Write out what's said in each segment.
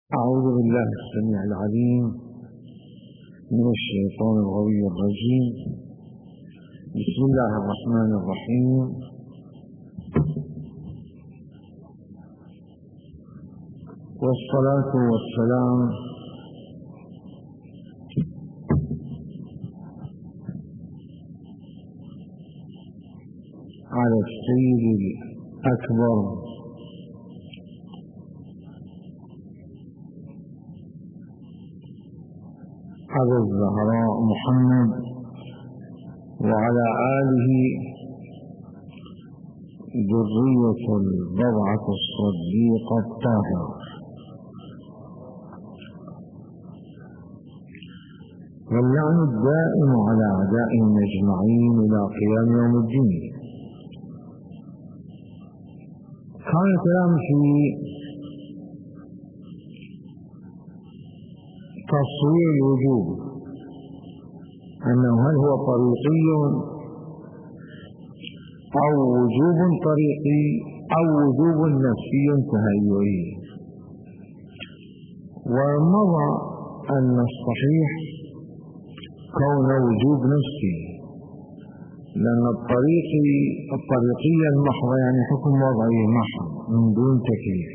أعوذ بالله السميع العليم من الشيطان الغوي الرجيم. بسم الله الرحمن الرحيم. والصلاة والسلام على السيد الأكبر أبو الزهراء محمد وعلى آله ذرية البضعة الصديقة الطاهرة. واللعن الدائم على أعدائهم أجمعين إلى قيام يوم الدين. كان الكلام في تصوير الوجوب، أنه هل هو طريقي أو وجوب طريقي أو وجوب نفسي تهيئي. ومضى أن الصحيح كون وجوب نفسي، لأن الطريقية المحضة يعني حكم وضعي محض من دون تكليف،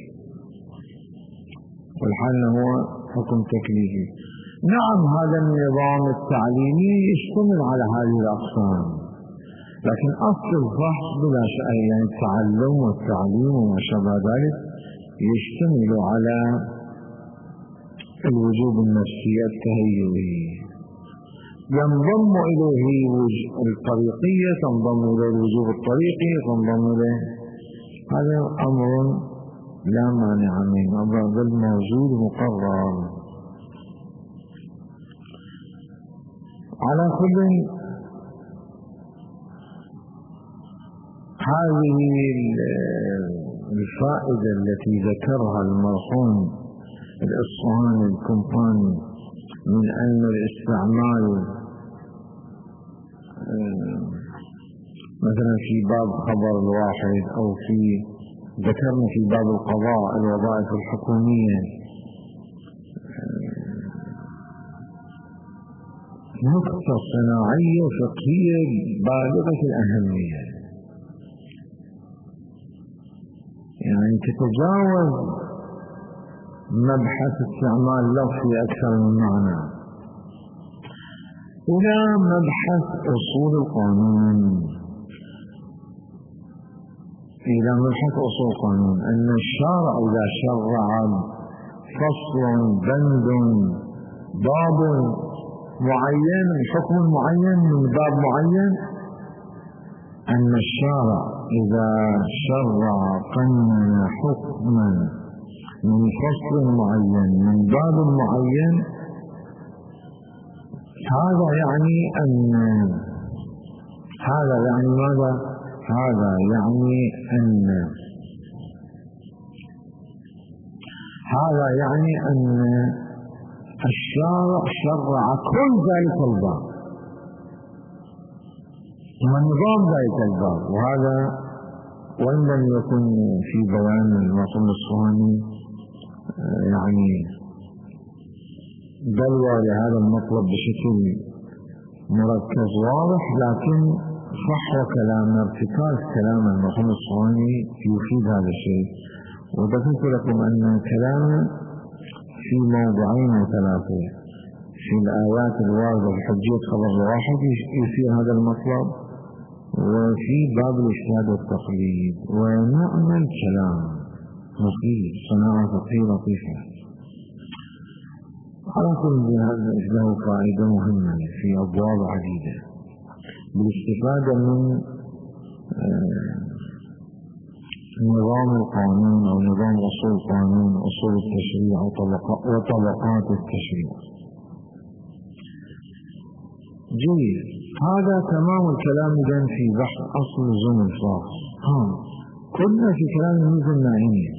والحال هو حكم تكليفي. نعم، هذا النظام التعليمي يشتمل على هذه الأقسام، لكن أصل الفحص بلا شك يعني التعلم والتعليم وما شابه ذلك يشتمل على الوجوب النفسي التهيئي، ينضم إليه الطريقية، تنضم إليه الوجوب الطريقي، تنضم إليه. هذا أمر لا مانع منه، بل موجود مقرر. على كل، هذه الفائدة التي ذكرها المرحوم الإصفهاني الكمباني من أن الاستعمال مثلا في باب خبر الواحد أو ذكرنا في باب القضاء الوظائف الحكومية نقطة صناعية فقهية بالغة الأهمية، يعني تتجاوز مبحث استعمال لفظي أكثر من معنى إلى مبحث أصول القانون، إلى مبحث أصول القانون. أن الشارع إذا شرع فصل بند باب معين حكم معين من باب معين، أن الشارع إذا شرع قنن حكما من فصل معين من باب معين، هذا يعني أن هذا يعني ماذا؟ هذا يعني أن الشارع شرع كل ذلك الباب ونظام ذلك الباب. وهذا وإن لم يكن في بيان المرحوم الإصفهاني يعني بلوى لهذا المطلب بشكل مركز واضح، لكن صح كلام ارتكاز كلام المرحوم الإصفهاني يفيد هذا الشيء. وذكرت لكم أن كلامه في موضعين وثلاثة، في الآيات الواردة في حجية خبر الواحد يثير هذا المطلب، وفي باب الاجتهاد والتقليد. ونعم الكلام مفيد، صناعة فقهية لطيفة. على كل هذا له فائدة مهمة في أبواب عديدة بالاستفادة من نظام القانون أو نظام أصول القانون، أصول التشريع وطبقات التشريع. جيد، هذا تمام الكلام إذن في بحث أصل لزوم الفاظ. كنا في كلام الميزة الناعية،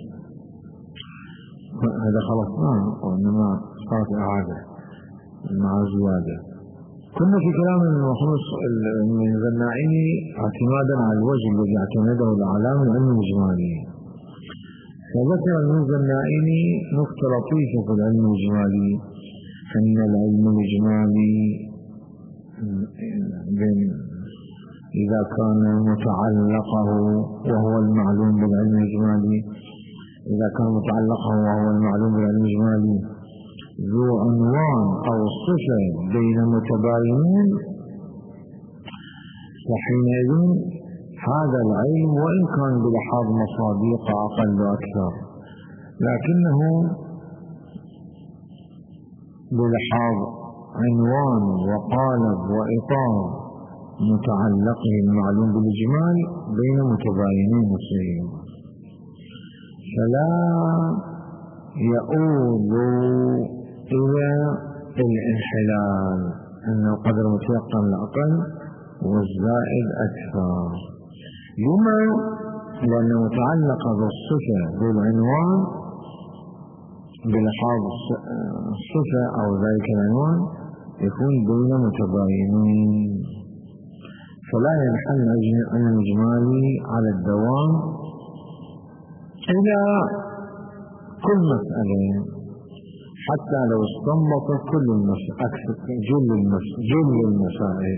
هذا خلصناه، وإنما صارت إعادة مع زيادة. كنا في كلام الميزة الناعية اعتمادا على الوجه الذي اعتمده الأعلام العلم الإجمالي، فذكر الميزة النائمي نقطة لطيفة في العلم الإجمالي، أن العلم الإجمالي إذا كان متعلقه وهو المعلوم بالعلم الإجمالي، إذا كان متعلقه وهو المعلوم بالعلم الإجمالي ذو عنوان أو صفة بين متباينين، فحينئذ هذا العلم وإن كان بلحاظ مصادق أقل وأكثر، لكنه بلحاظ عنوان وقالب وإطار متعلقه المعلوم بالإجمال بين متباينين مسلمين، فلا يؤول إلى الانحلال، أنه قدر متيقن الأقل والزائد أكثر. لما؟ لأنه متعلق بالصفة بالعنوان بلحاظ الصفة أو ذلك العنوان يكون بين متباينين، فلا ينحل العلم الإجمالي على الدوام إلى كل مسألة حتى لو استنبط جل المسائل.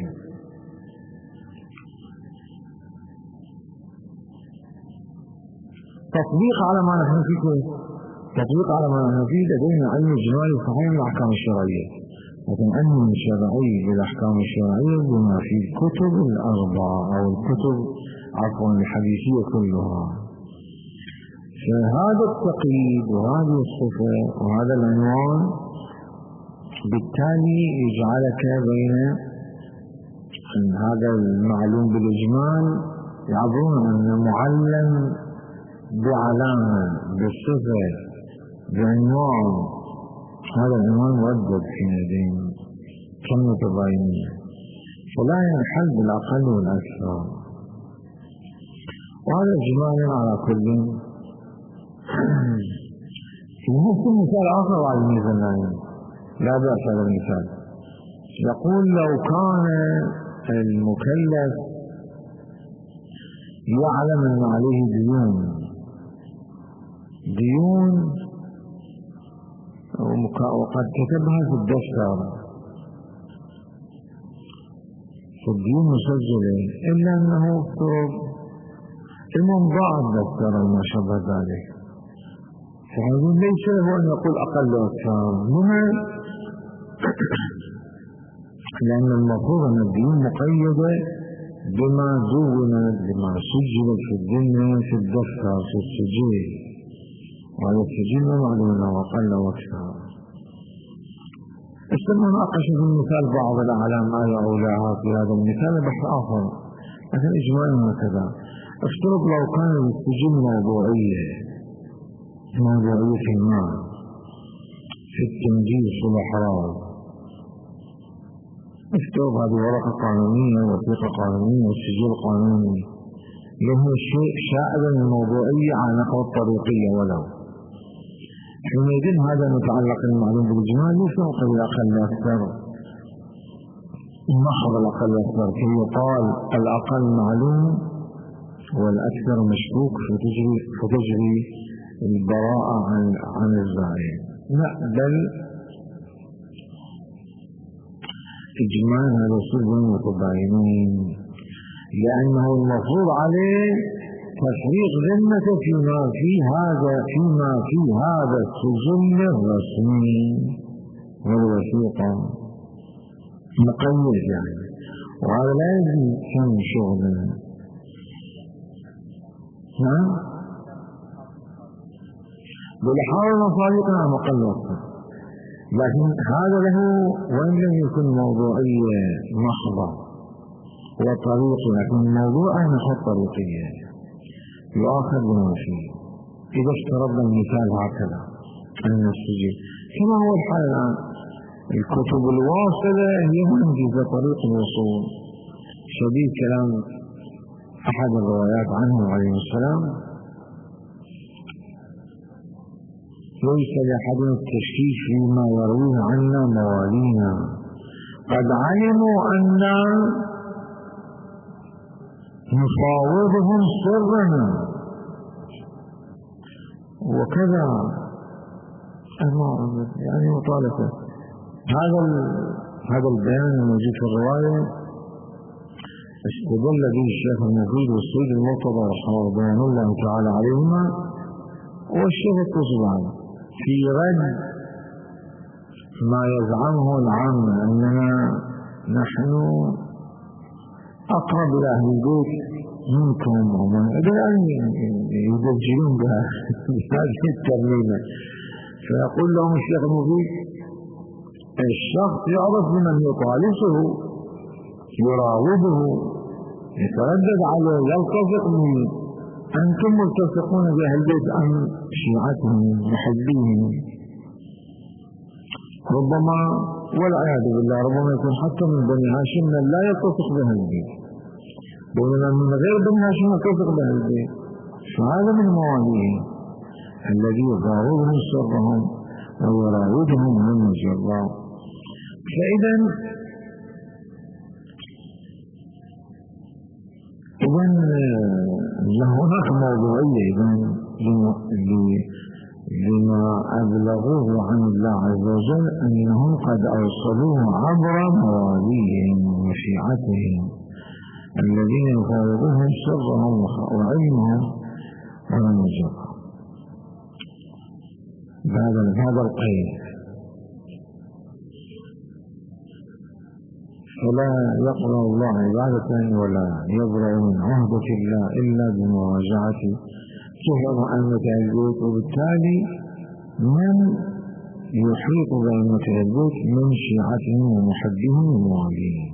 تطبيق على ما نحن فيه، تطبيق على ما نحن فيه لدينا علم الإجمالي صحيح الأحكام الشرعية، لكن علم الشرعي بالأحكام الشرعية بما في الكتب الأربعة أو الكتب الحديثية كلها، فهذا التقييد وهذه الصفة وهذا العنوان بالتالي يجعلك بين هذا المعلوم بالإجمال يعبرون أن معلم بعلامة بالصفة بعنوان، هذا العنوان مردد في يدين كم متباينين، فلا ينحل بالأقل والأكثر. وهذا إجمالا على كل. نفس مثال آخر على الميزة النائمة لا بأس هذا المثال، يقول لو كان المكلف يعلم أن عليه ديون وقد كتبها في الدفتر، فالديون مسجلة إلا أنه افترض إنهم ضاع الدفتر وما شابه ذلك، فهذا ليس له أن يقول أقل وأكثر. لما؟ لأن المفروض أن الديون مقيدة بما دونت بما سجلت في الدنيا في الدفتر في السجل، وهذا السجل معلوم أنه أقل وأكثر. استمع ناقش في المثال بعض الأعلام آية أولاها في هذا المثال بحث آخر، لكن إجمالا هكذا. افترض لو كان السجل موضوعية في التنجيس والإحراز، افترض هذه ورقة قانونية وثيقة قانونية والسجل قانوني له شيء شائع من الموضوعية على نحو الطريقية، ولو حينئذ هذا متعلق المعلوم بالإجمال ليس قد الأقل أكثر محض الأقل أكثر، كي يقال الأقل معلوم والأكثر مشكوك فتجري البراءة عن الزائد. لا، بل إجمال هذا سلم متباينين، لأنه المفروض عليه تفريق ذمة فيما في هذا السجل الرسمي والوثيقة مقيد يعني، وهذا لا يجب كم شغل. بالحال مصالحنا مقلوب، لكن هذا له وإن لم يكن موضوعية محضة وطريقة، لكن موضوعا نحو طريقية يؤخذ بما فيه. إذا افترضنا المثال هكذا أن السجل كما هو الحال الآن، الكتب الواصلة هي منجزة طريق الوصول. شديد كلام أحد الروايات عنه عليه السلام: ليس لأحد التشكيك فيما يرويه عنا موالينا، قد علموا أن نفاوضهم سرنا وكذا يعني مطالبة. هذا البيان الموجود في الرواية استدل به الشيخ المفيد والسيد المرتضى رضوان الله تعالى عليهما والشيخ التصبعي في رد ما يزعمه العامة أننا نحن أقرب إلى أهل البيت منكم ومن يدجلون بهذه الترميمة. فيقول لهم الشيخ المفيد الشخص يعرف بمن يخالفه يراوده يتردد عليه يلتصق به. أنتم ملتصقون بأهل البيت عن شيعتهم محبيهم، ربما والعياذ بالله ربما يكون حتى من بني هاشم من لا يلتصق بأهل البيت، بينما من غير بني هاشم يلتصق بأهل البيت. فهذا من مواليهم الذي يراودهم سرهم ويراودهم من الجراء. فإذا هناك موضوعية لما أبلغوه عن الله عز وجل أنهم قد أوصلوه عبر مواليهم وشيعتهم الذين يفاوضون سرهم وعلمهم ولم يجروا هذا القيد. فلا يقبل الله عبادة ولا يبرأ من عهدة الله إلا بمراجعة سهر أئمة البيت، وبالتالي من يحيط بأئمة البيت من شيعتهم ومحبهم ومواليهم.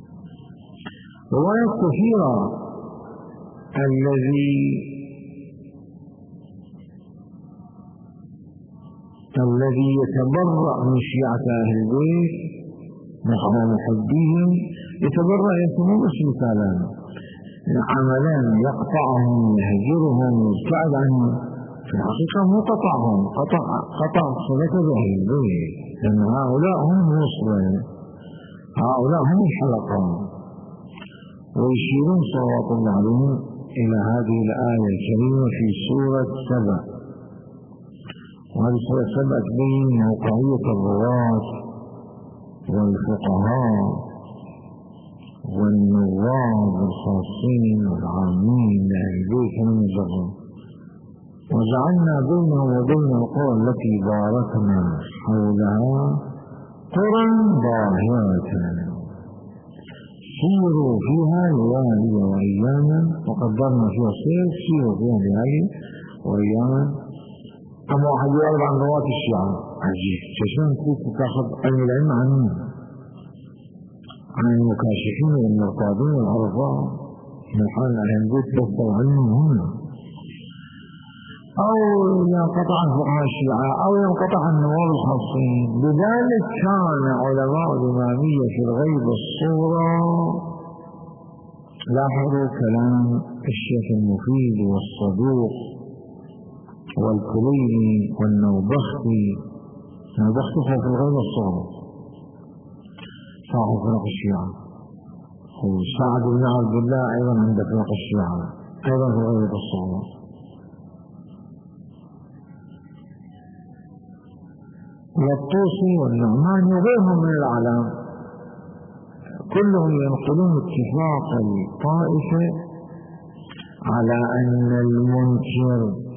رواية كثيرة الذي يتبرأ من شيعة أهل البيت نحن محبيهم يتبرأ يكونون مثالان عملان يقطعهم يهجرهم يبتعد عنهم. في الحقيقة مو قطعهم، قطع صلة بأهل البيت، لأن هؤلاء هم الوصلة، هؤلاء هم الحلقة. ويشيرون صلوات الله عليهم إلى هذه الآية الكريمة في سورة 7. وهذه سورة 7 تبين موقعية الرواة والفقهاء والنواب الخاصين والعامين لأهل البيت من الجرم. وجعلنا بينهم وبين القرى التي باركنا حولها قرى ظاهرة سيروا فيها ليالي وأياما وقدرنا فيها سيروا فيها ليالي وأياما. أما واحد يعرض عن رواة الشيعة عجيب، شاشان كيف تاخذ علم العلم عن المكاشفين والمرقادين والعرفاء من حال أهل البيت يفضل عنهم هنا، أو ينقطع عن فقهاء الشيعة أو ينقطع عن النواب الخاصين. لذلك كان علماء الإمامية في الغيب الصورة. لاحظوا كلام الشيخ المفيد والصدوق والكليني والنوبختي. نوبختي في الغيب الصورة صاحب فرق الشيعة، وسعد بن عبد الله أيضا عند فرق الشيعة أيضا في الغيب الصورة. والطوسي والنعماني وغيرهم من الأعلام كلهم ينقلون اتفاق الطائفة على أن المنكر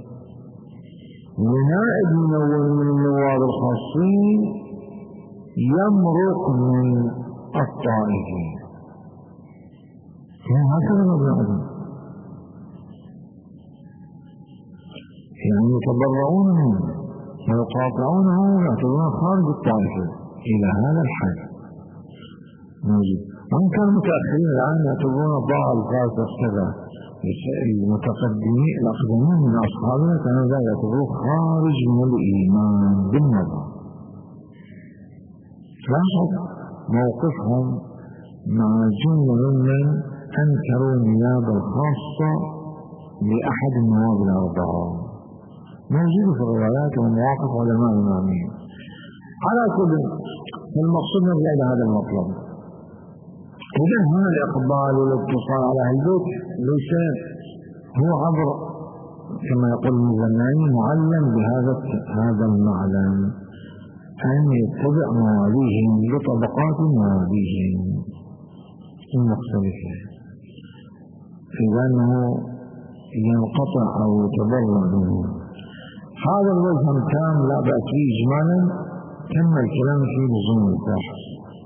لنائب من النواب الخاصين يمرق من الطائفة. هكذا مبنى يعني يتبرعون منه ويقاطعونه ويعتبرون خارج الطائفة إلى هذا الحد موجود. وإن كان المتأخرين الآن يعتبرون بعض الفاسق كذا، المتقدمين الأقدمين من أصحابنا كانوا لا يعتبرون خارج من الإيمان بالنظر. لاحظ موقفهم مع جملة ممن أنكروا النيابة الخاصة لأحد النواب الأربعة، موجود في الروايات ومواقف علماء الإمامية. على كل المقصود نرجع إلى هذا المطلب. إذن هنا الإقبال والاتصال على أهل البيت ليس هو عبر كما يقول المزناني معلم بهذا المعلم أن يتبع مواليهم لطبقات مواليهم المختلفة، لأنه ينقطع أو يتبرع منه. هذا الوجه كان لا بأس فيه إجمالا، تم الكلام في لزوم الفحص.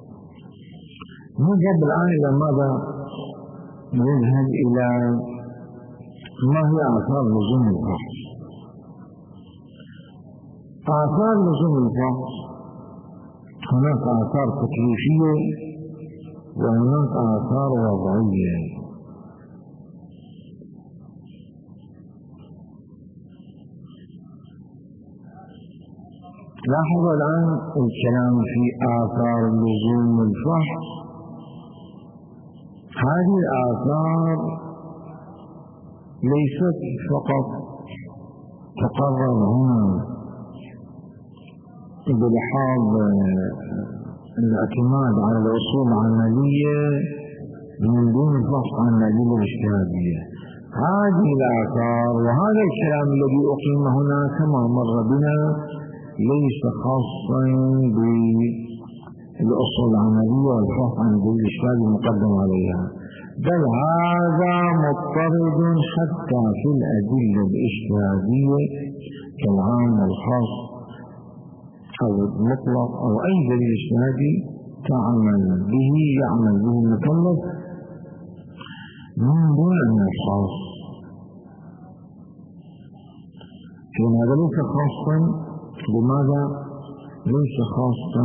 نذهب الآن إلى ماذا؟ نذهب إلى ما هي آثار لزوم الفحص. آثار لزوم الفحص هناك آثار تكليفية وهناك آثار وضعية. لاحظوا الآن الكلام في آثار لزوم الفحص. هذه الآثار ليست فقط تقرر هنا بلحاظ الاعتماد على الأصول العملية من دون الفحص عن الأدلة الاجتهادية. هذه الآثار وهذا الكلام الذي أقيم هنا كما مر بنا ليس خاصا بالأصول العملية والفحص عن الأدلة الاجتهادية المقدم عليها، بل هذا مضطرد حتى في الأدلة الاجتهادية كالعام والخاص أو المطلق أو أي دليل اجتهادي يعمل به المكلف من دون أن يخص. لأن هذا ليس خاصا بماذا؟ ليس خاصا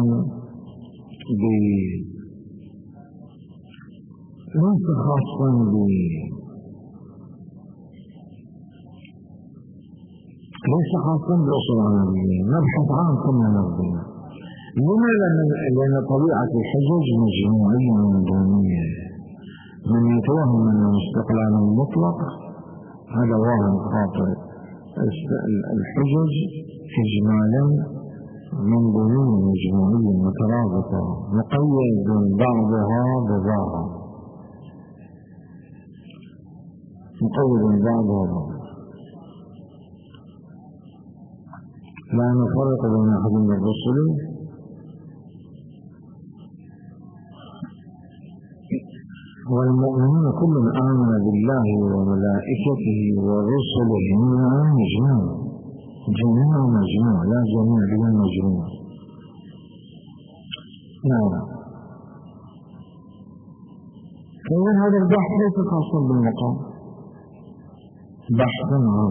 ليس خاصا بالأصول العملية، مبحث عام كما نرضينا. لماذا؟ لأن طبيعة الحجج مجموعية منظومية. من يتوهم أنه استقلال مطلق هذا وهم خاطئ. الحجج إجمالا منظومية مجموعية مترابطة مقيد بعضها ببعض، مقيد بعضها لا نفرق بين أحد من الرسل والمؤمنون كل آمن بالله وملائكته ورسله جميع مجموع لا جميع بدون مجموع. نعم. فإذا هذا البحث ليس خاصا بالمقام، بحث عام.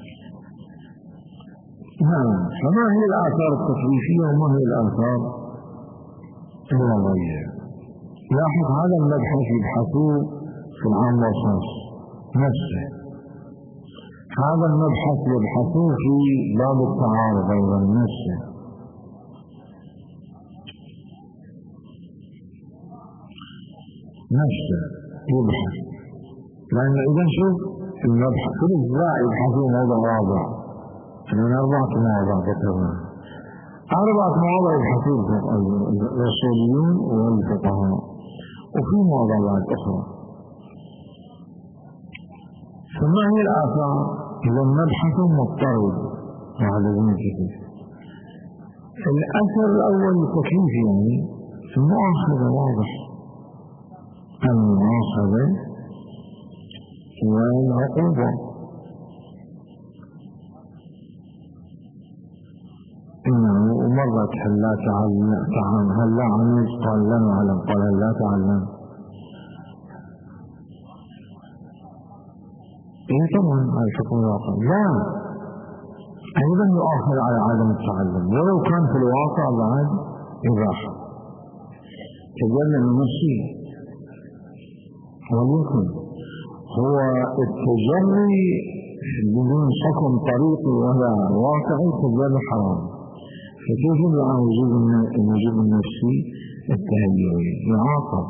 نعم. فما هي الآثار التكليفية وما هي الآثار الوضعية؟ لاحظ هذا المبحث يبحثوه في العام والخاص نفسه، هذا المبحث يبحثوه في باب التعارض أيضا نفسه. يبحث، لأن إذا شوف المبحث كل الزراع يبحثون موضوع واضح، من 4 مواضع ذكرنا، 4 مواضع يبحثون الرسوليون والفقهاء، وفي مواضعات أخرى. فما هي الآثار؟ إذا مبحث مضطرد وهذا المنتهي. الأثر الأول التكليف، يعني المؤاخذة واضح، المؤاخذة والعقوبة. إنه مرت هل لا تعلم، هل لا عملت قال لا نعلم، قال هل لا تعلم. إيه طبعا على الحكم الواقع لا، أيضا يؤخر على عدم التعلم ولو كان في الواقع بعد إباحة تجلى من نفسه. ولكن هو التجري بدون حكم طريقي ولا واقعي تجري حرام، فكيف مع الوجوب النفسي التهيئي يعاقب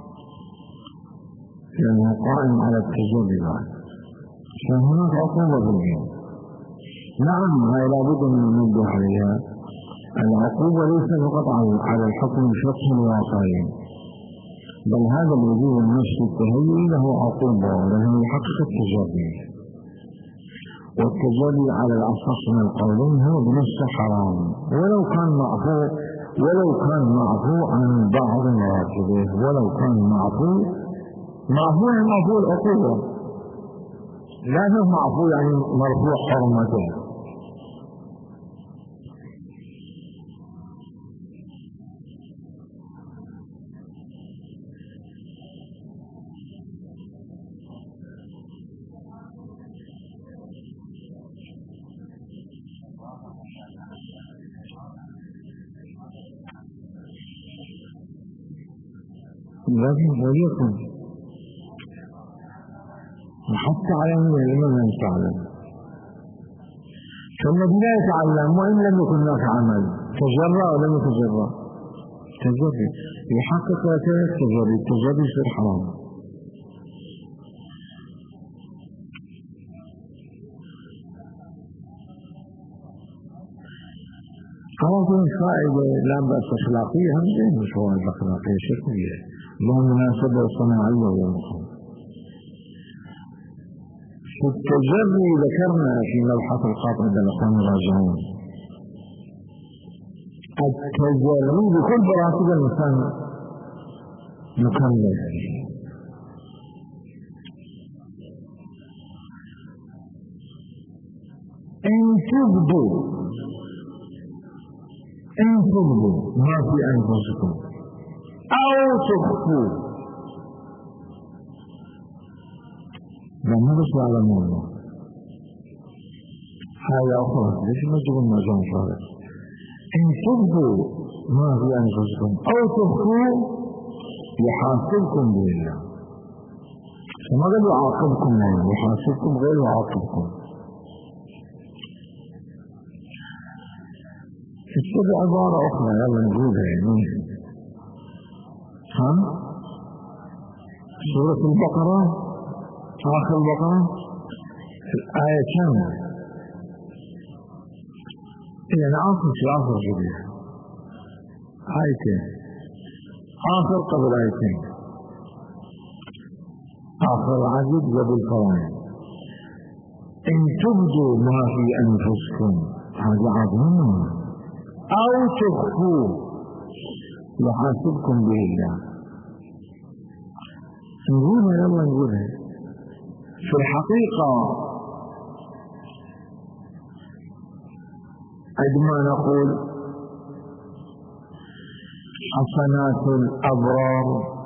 لأنه قائم على التجري بعد، فهناك عقوبة بالجنة. نعم، هاي لابد من ننبه عليها. العقوبة ليس فقط على الحكم الفقهي الواقعي، بل هذا الوجوب النفسي التهيئي له عقوبة، لأنه يحقق التجري. والتجري على الأصح من القولين هو بنفسه حرام ولو كان معفو عن بعض مراتبه، ولو كان معفو العقوبة، لا هو معفو يعني مرفوع حرمته. لكن وليكن وحتى على من الإمام لم تعلم، فالذي لا يتعلم وإن لم يكن له عمل تجرى أو لم يتجرى تجري يحقق التجري يصير حرام. هذه فائدة لا بأس أخلاقية، هم زين مش فوائد أخلاقية شرعية لها مناسبة صناعية ويومية. في التجري ذكرنا في مبحث القاطع عند الأخوان الراجعون التجري بكل براتب الإنسان مكمل. إن تبدوا ما في أنفسكم أو تخفوا لما بس يعلمون هذا أخرى ليش ما تقول ما جاء صارت. إن تبدوا ما في أنفسكم أو تخفوا يحاسبكم به الله، فما قال يعاقبكم يحاسبكم غير يعاقبكم. السبع عبارة أخرى يلا نقولها يعني سورة البقرة آخر البقرة في الآية كم يعني آخر جديد آيتين آخر قبل آيتين آخر عدد قبل فرائض. إن تبدوا ما في أنفسكم هذا عظيم أو تخفوا يحاسبكم به الله. نقولها في الحقيقة عندما نقول حسنات الأبرار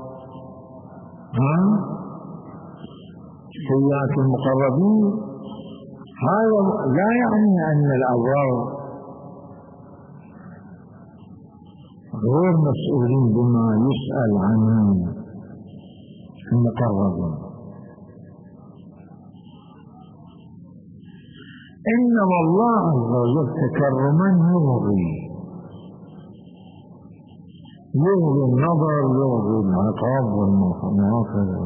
سيئات المقربين، هذا لا يعني أن الأبرار غير مسؤولين بما يسأل عنهم المقربين، إنما الله عز وجل تكرما يغضي النظر يغضي العقاب والمواقف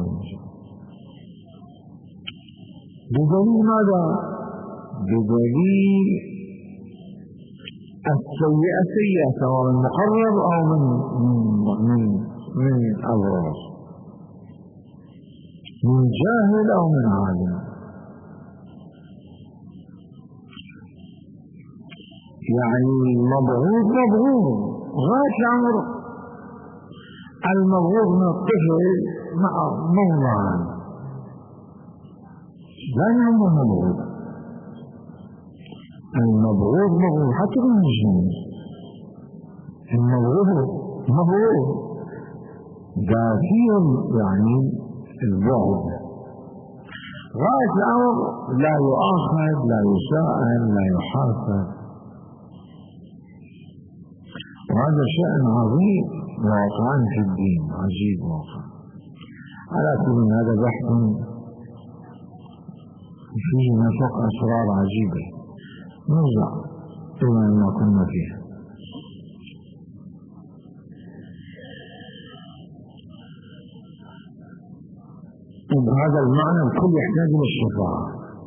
بدليل ماذا؟ بدليل السيئة سيئة سواء من مقرب أو من أبرار، من جاهل أو من عالم. يعني المبغوض غاية العمر، المبغوض من الطفل مع موضعان لا يهم المبغوض حتى من الجنس المبغوض ذاتيا يعني البعد غاية الأمر لا يؤاخذ لا يساءل لا يحاسب، وهذا شأن عظيم واقعا في الدين عجيب واقع. على كل هذا بحث فيه نفق أسرار عجيبة نرجع إلى ما كنا فيه. بهذا المعنى الكل يحتاج إلى الشفاعة،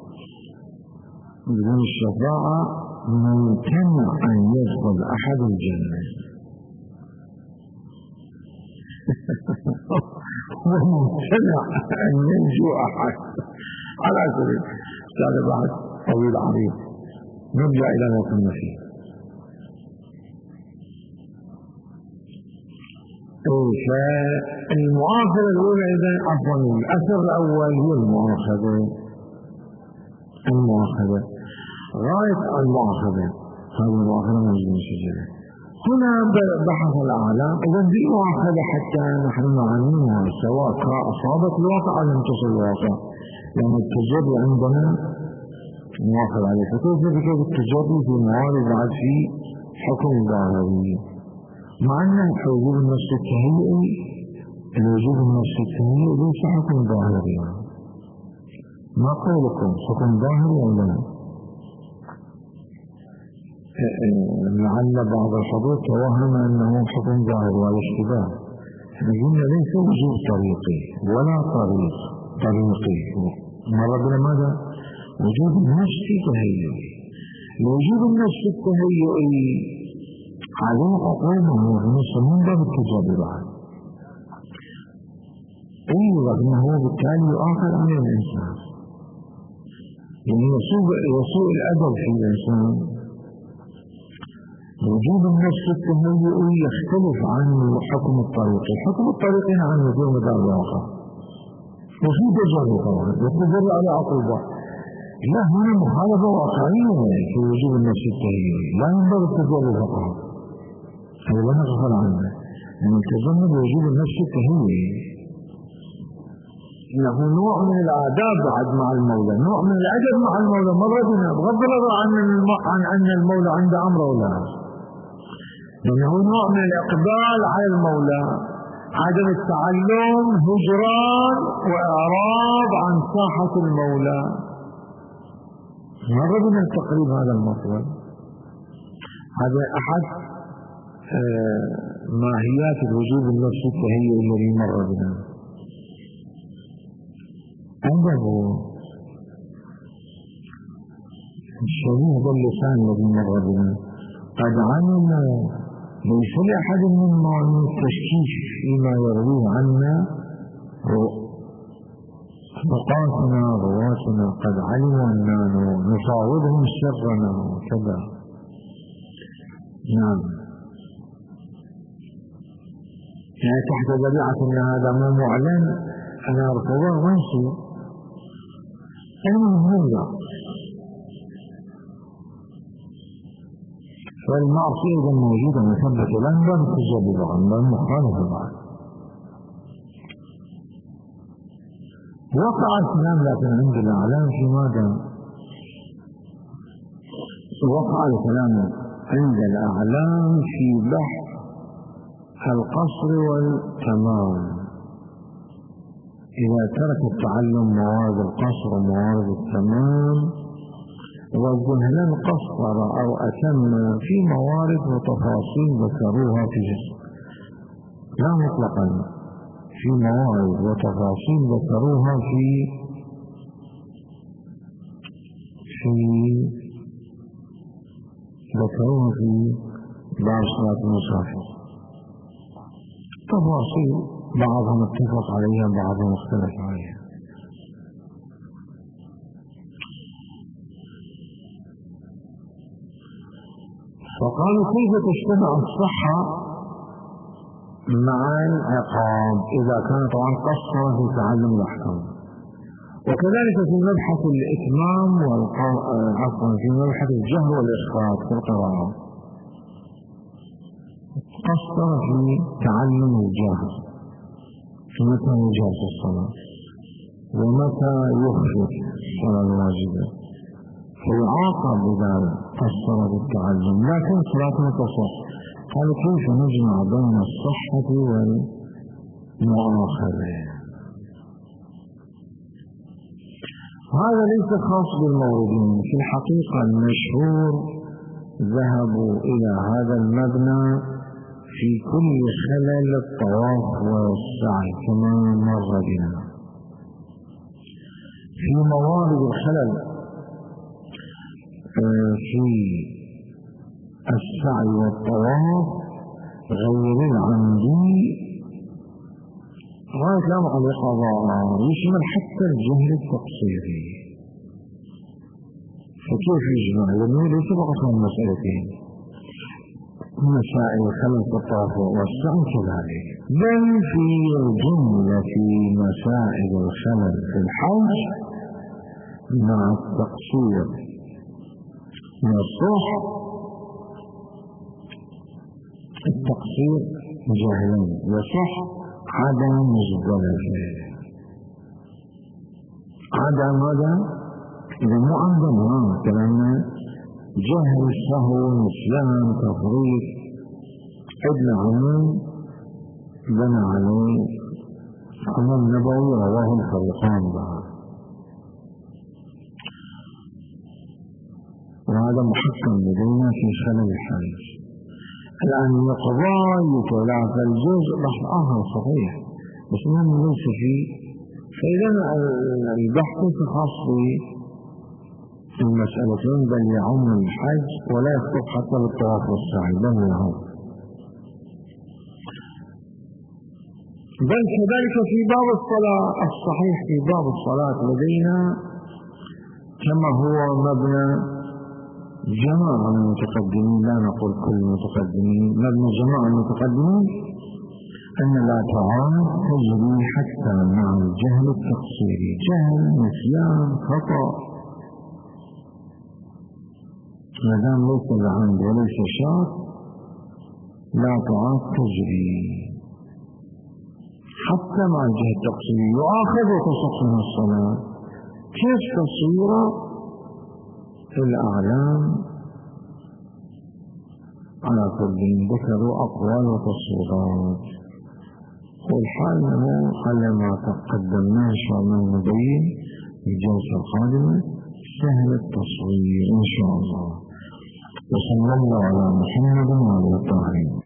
بدون الشفاعة ممتنع أن يدخل أحد الجنة وممتنع أن ينجو أحد. على كل هذا بعد طويل عريض، نرجع إلى ما كنا فيه. فالمؤاخذة الأولى إذا عفوا الأثر الأول هو المؤاخذة. غاية المؤاخذة هذه المؤاخذة موجودة في الشجرة. هنا بحث الأعلام إذا بالمؤاخذة حتى نحن نعنيها سواء أصابت الواقع أو لم تصل الواقع، لأن التجري عندنا مؤاخذة عليه. فكيف التجري في الموارد بعد في حكم ظاهري، مع أن وجوب النص التهيئي ليس حكم ظاهري. ما قولكم حكم ظاهري ولا لا؟ لعل بعض الحضور توهم أنه حكم ظاهري ولا اشتباه. قلنا ليس وجوب طريقي ولا طريقي، مرة ماذا؟ وجوب النص التهيئي. لوجوب النص التهيئي عليه عقوبة ونص من باب التجري بعد. لكنه بالتالي يؤاخذ على الإنسان، يعني يسوء الأدب في الإنسان. وجوب النص التهيئي يختلف عن حكم الطريقي. حكم الطريقي عن وجوب مدار الواقع، وفي تجري طبعا يتجري على عقوبة. لا، هنا مخالفة واقعية في وجوب النص التهيئي، لا من باب التجري فقط. هذا لا نغفل عنه، أن نتجنب وجوب النص التهيئي. إنه نوع من الآداب بعد مع المولى، نوع من الأدب مع المولى مرة بغض النظر عن أن المولى عنده أمر ولا لا، لأنه نوع من الإقبال على المولى، عدم التعلم، هجران وإعراض عن ساحة المولى. مرة بنا تقريب هذا المطلب. هذا أحد ماهيات الوجوب النص التهيئي الذي مر بنا. عنده الشريف باللسان الذي مر بنا قد علم ليس لأحد منا من التشكيك فيما يرويه عنا رواتنا قد علموا أننا نفاوضهم سرنا وكذا. نعم، يعني تحت ذريعة أن هذا ما معلن أنا أرفضه وانسي المهم لا. فالمعصية إذا موجودة مثبتة لن تجب بعض لن مخالفة بعض. وقع الكلام لكن عند الأعلام في ماذا؟ وقع الكلام عند الأعلام في بحث القصر والتمام. إذا ترك التعلم موارد القصر وموارد التمام، والجهلان قصر أو أتم في موارد وتفاصيل ذكروها في جسم، لا مطلقا، في موارد وتفاصيل ذكروها في باب صلاة المسافر. تفاصيل بعضهم اتفق عليها بعضهم اختلف عليها. فقالوا كيف تجتمع الصحة مع العقاب إذا كان طبعا قصر في تعلم الأحكام. وكذلك في مبحث الإتمام في مبحث الجهر والإسقاط في القراءة قصر في تعلم الجهر، متى يجهر في الصلاة ومتى يخفت الصلاة الواجبة، فيعاقب إذا قصر بالتعلم، لكن صلاته تصح. قالوا كيف نجمع بين الصحة والمؤاخذة؟ هذا ليس خاص بالموردين، في الحقيقة المشهور ذهبوا إلى هذا المبنى في كل خلل الطواف والسعي كما مر بنا. في موارد الخلل في السعي والطواف غير العمدي غاية لا مع يشمل حتى الجهل التقصيري. فكيف يجمع؟ لأنه ليس فقط من مسألتين، مسائل خلل التطافؤ والسعي كذلك، بل في الجملة مسائل الخلل في الحج مع التقصير يصح التقصير جهلا، يصح عدم مزدلفة. عدم هذا إذا مو عندنا كلامنا جهل، سهو، نسيان، تفريط، عندنا عموم بنى عليه عموم نبوي رواه الفريقان بها، وهذا محكم لدينا في خلل الحج. الآن القضاء يتلاف الجزء بحث آخر صحيح بس إنه ليس فيه، فإذا البحث خاص بالمسألتين بل يعم الحج ولا يخطب حتى بالطواف والسعي، بل يعم. بل كذلك في باب الصلاة الصحيح في باب الصلاة لدينا كما هو مبنى جماعة من المتقدمين، لا نقول كل المتقدمين، مبنى جماعة من المتقدمين أن لا تعارض تجري حتى مع الجهل التقصيري، جهل، نسيان، خطأ، ما دام ليس العمد وليس شاك لا تعارض تجري حتى مع الجهل التقصيري. يؤاخذ وتصح من الصلاة. كيف تصير الأعلام على كل ذكروا أقوال وتصويرات، والحال أنه على ما تقدمنا إن شاء الله نبين في الجلسة القادمة سهل التصوير إن شاء الله. وصلى الله على محمد وعلى آله.